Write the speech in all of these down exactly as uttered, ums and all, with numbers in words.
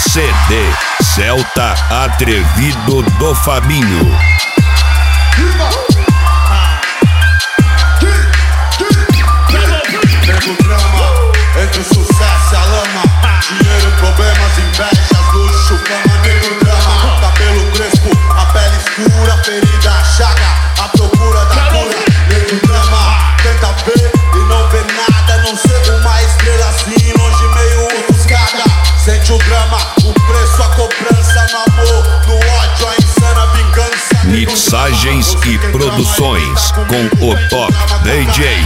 C D Celta Atrevido do Fabinho. Nego drama, entre o sucesso e a lama. Dinheiro, problemas, invejas, luxo, fama. Nego drama, cabelo crespo, a pele escura, ferida, chaga, a procura da cura. Nego drama, tenta ver e não vê nada, não ser uma estrela assim, longe meio ofuscada. Sente o drama, o preço, a cobrança, no amor, no ódio, a insana vingança. Mixagens e produções com o top D J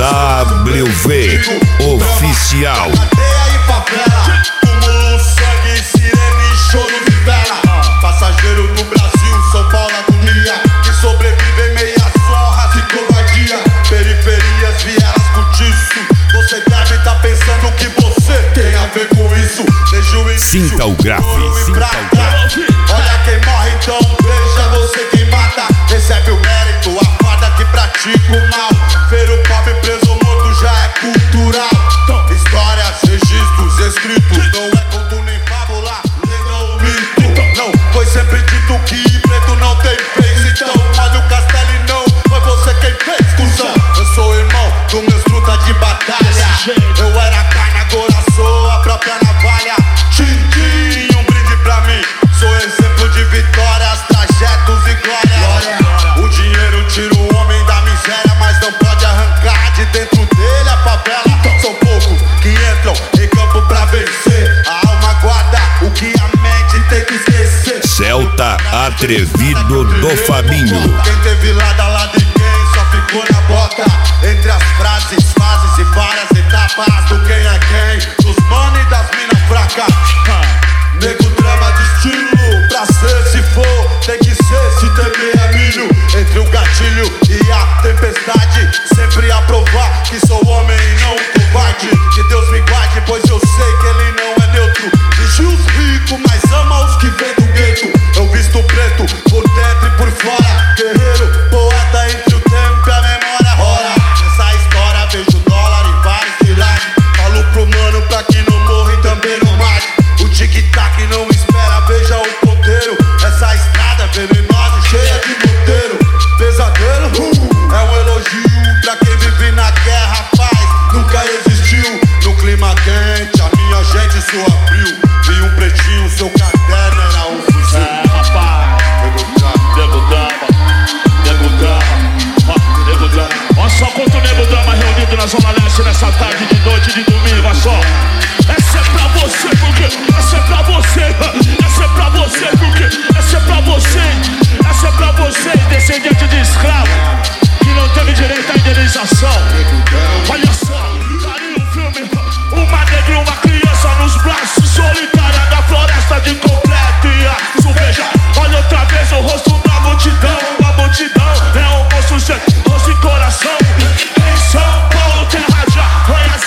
W V Oficial. Cadeia e favela, túmulo, sangue, sirene, choro de vela. Passageiro no Brasil, São Paulo, agonia, que sobrevive em meias honras e covardia. Periferias, vielas, cortiço. Você deve estar pensando que você tem a ver com isso. Desde o início, Sinta o grave, ouro e sinta prata. o grave. Olha quem morre, então veja você quem mata. Recebe o mérito, a farda que pratica o mal. Ver o pobre preso morto já é cultural. Histórias, registros, escritos, não é conto nem fábula, lenda ou mito. Não, foi sempre dito que preto não tem vez. Então, olha o castelo e não foi você quem fez, cuzão. Eu sou irmão do meu truta de batalha. Eu era carne, agora sou a própria navalha. Tchim, um brinde pra mim. Sou exemplo de vitórias, trajetos e glória. O dinheiro tira o homem da miséria, mas não pode arrancar de dentro dele a favela. São poucos que entram em campo pra vencer. A alma guarda o que a mente tem que esquecer. Celta Atrevido do Fabinho. Quem teve lado a lado de quem só ficou na bota. Entre as frases, fases e várias etapas do quem é quem, dos mano e das mina fracas. Nego drama de estilo, pra ser se for, tem que ser se temer é milho. Entre o gatilho e a tempestade, sempre a provar que sou homem e não um covarde. Que Deus me guarde, pois eu sei que ele não é neutro. Vigia os ricos, mas ama os que vêm do gueto. Eu visto preto, por dentro e por fora. Guerreiro, poeta entre o tempo e a memória. Ora, nessa história vejo dólar e vários quilates. Falo pro mano pra que não morra e também não mate. O tic-tac não espera, veja o ponteiro. Essa estrada venenosa e cheia de roteiro. Pesadelo, uh, é um elogio pra quem vive na guerra, paz nunca existiu. No clima quente, a minha gente sua frio. Vi um pretinho, seu caderno era um fuzil. É, rapaz, nego drama, nego drama, nego drama. Olha só quanto nego drama reunido na Zona Leste nessa tarde de noite de domingo, olha só. Essa é pra você, porque essa é pra você, essa é pra você, porque essa é pra você, essa é pra você, descendente de escravo, que não teve direito à indenização. Olha só, carinho, filme, uma negra e uma criança nos braços, solitária na floresta de completa e a veja. Olha outra vez o rosto da multidão, a multidão é um monstro sem rosto e coração. Em São Paulo, terra de arranha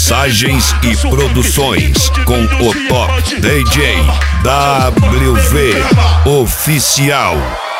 Mensagens e produções com o Top D J W V Oficial.